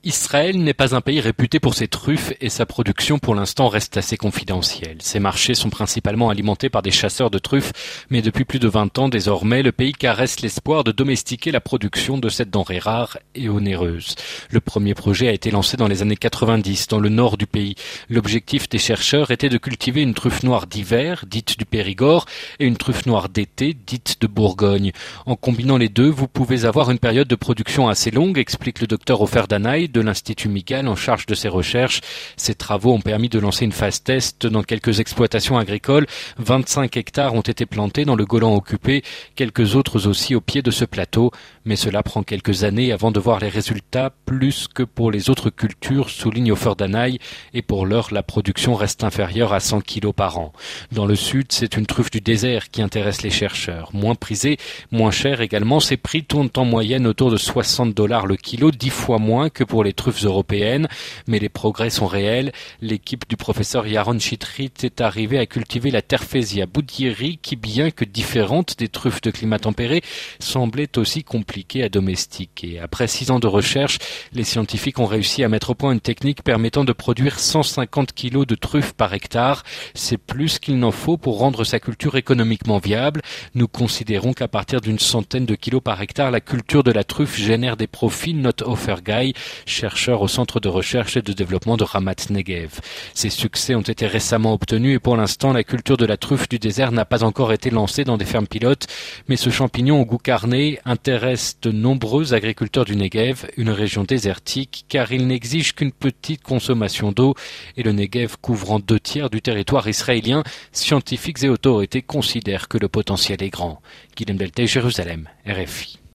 Israël n'est pas un pays réputé pour ses truffes et sa production pour l'instant reste assez confidentielle. Ses marchés sont principalement alimentés par des chasseurs de truffes, mais depuis plus de 20 ans désormais, le pays caresse l'espoir de domestiquer la production de cette denrée rare et onéreuse. Le premier projet a été lancé dans les années 90 dans le nord du pays. L'objectif des chercheurs était de cultiver une truffe noire d'hiver, dite du Périgord, et une truffe noire d'été, dite de Bourgogne. En combinant les deux, vous pouvez avoir une période de production assez longue, explique le docteur Ofer Danaï de l'Institut Migal en charge de ces recherches. Ces travaux ont permis de lancer une phase test dans quelques exploitations agricoles. 25 hectares ont été plantés dans le Golan occupé, quelques autres aussi au pied de ce plateau. Mais cela prend quelques années avant de voir les résultats, plus que pour les autres cultures, souligne Ofer Danaï, et pour l'heure, la production reste inférieure à 100 kilos par an. Dans le sud, c'est une truffe du désert qui intéresse les chercheurs. Moins prisée, moins chère également, ses prix tournent en moyenne autour de $60 le kilo, 10 fois moins que pour les truffes européennes, mais les progrès sont réels. L'équipe du professeur Yaron Chitrit est arrivée à cultiver la Terfesia boudieri qui, bien que différente des truffes de climat tempéré, semblait aussi compliquée à domestiquer. Après 6 ans de recherche, les scientifiques ont réussi à mettre au point une technique permettant de produire 150 kilos de truffes par hectare. C'est plus qu'il n'en faut pour rendre sa culture économiquement viable. Nous considérons qu'à partir d'une centaine de kilos par hectare, la culture de la truffe génère des profits, note Ofer Guy, chercheur au centre de recherche et de développement de Ramat Negev. Ces succès ont été récemment obtenus et pour l'instant, la culture de la truffe du désert n'a pas encore été lancée dans des fermes pilotes, mais ce champignon au goût carné intéresse de nombreux agriculteurs du Negev, une région désertique, car il n'exige qu'une petite consommation d'eau et le Negev couvrant 2/3 du territoire israélien, scientifiques et autorités considèrent que le potentiel est grand. Guilhem Deltay, Jérusalem, RFI.